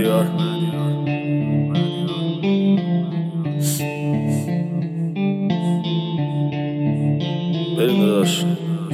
مهدیار. بریم داداش.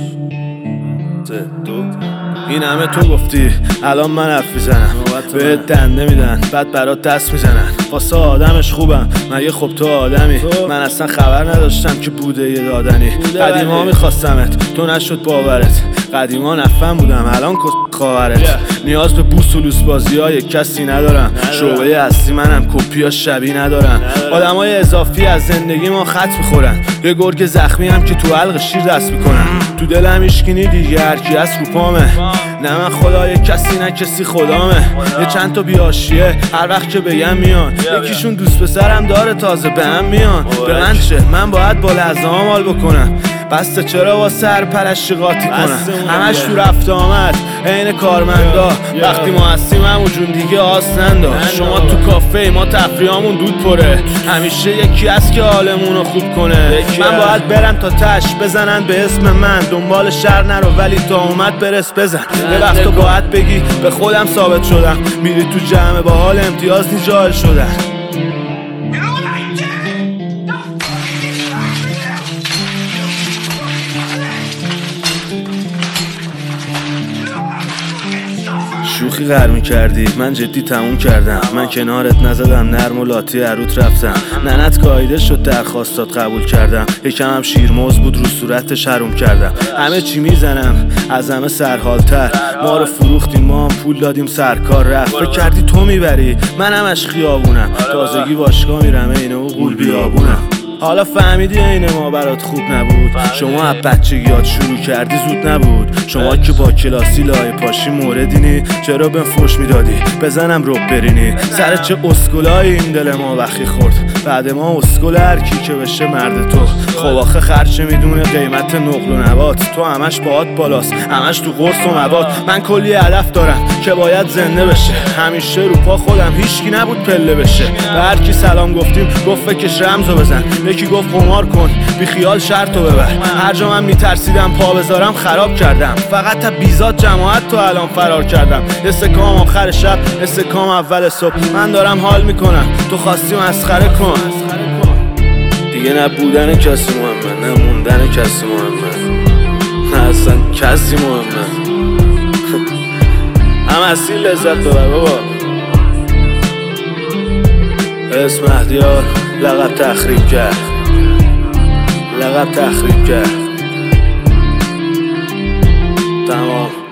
این همه تو گفتی، الان من حرف میزنم. بهت دنده میدن، بعد برات دست میزنن. واسه آدمش خوبم، مگه خب تو آدمی؟ من اصلا خبر نداشتم که بوده یه دادنی. قدیما میخواستمت، تو نشد باورت. قدیما نفهم بودم، الان خواهرت. نیاز به بوس و لوس بازی های کسی ندارم. شعبه اصلی منم، کپیا شبیه ندارم. آدمای اضافی از زندگی ما خط میخورن. یه گرگ زخمی هم که تو حلق شیر دست میکنن. تو دلم ایشکینی دیگه، هرکی هست رو پامه. نه من خدای کسی، نه کسی خدامه. یه چند تا بیاشیه هر وقت که بگم میان. یکیشون دوست پسرم داره، تازه به هم میان. به من چه؟ من باید با لحظه ها مال بکنم. بسته چرا با سر پرشتی قاطی کنم؟ همش تو رفت آمد عین کارمندا. وقتی ما هستیم همون جون دیگه آس نندا. شما تو کافه، ما تفریحامون دود پره. همیشه یکی هست که حالمونو خوب کنه. من باید برم تا تش بزنن به اسم من. دنبال شر نرو ولی تا اومد برس بزن. یه وقت تو باید بگی به خودم ثابت شدم. میری تو جمع با حال امتیاز نیجال شدن. شوخی غرمی کردی، من جدی تموم کردم. من کنارت نزدم، نرم و لاتی عروت رفتم. ننت کایده شد، درخواستات قبول کردم. یکم هم شیرموز بود، رو صورتش حروم کردم. همه چی میزنم، از همه سرحالتر. ما رو فروختیم، ما هم پول دادیم، سرکار رفت. فکر کردی تو میبری، من همش خیابونم. تازگی باشگاه میرم، اینه و قول بیابونم. حالا فهمیدی این ما برات خوب نبود. شما از بچگیات شروع کردی، زود نبود. شما که با کلاسی لای پاشی موردینی. چرا بهم فوش میدادی بزنم رب برینی؟ سر چه اسکولای این دل ما وقی خورد. بعد ما اسکول هر کی که بشه مرد تو. خب آخه خرچه میدونه قیمت نقل و نبات. تو همش باهات بالاست، همش تو قرص و مواد. من کلی هدف دارم که باید زنده بشه. همیشه رو پا خودم، هیچکی نبود پله بشه. به هر کی سلام گفتیم گفت فکش رمزو بزن. یکی گفت قمار کن، بی خیال شرطو ببر. هر جا من میترسیدم پا بذارم خراب کردم. فقط تا بیزاد جماعت تو الان فرار کردم. استکام آخر شب، استکام اول صبح. من دارم حال میکنم، تو خواستی مسخره کن. دیگه نه بودن کسی مهمه، نه موندن کسی مهمه، نه اصلا کسی مهمه. هم اصیل لذت ببر بابا. اسم مهدیار، لقب تخریب کرد، لقب تخریب کرد. تمام.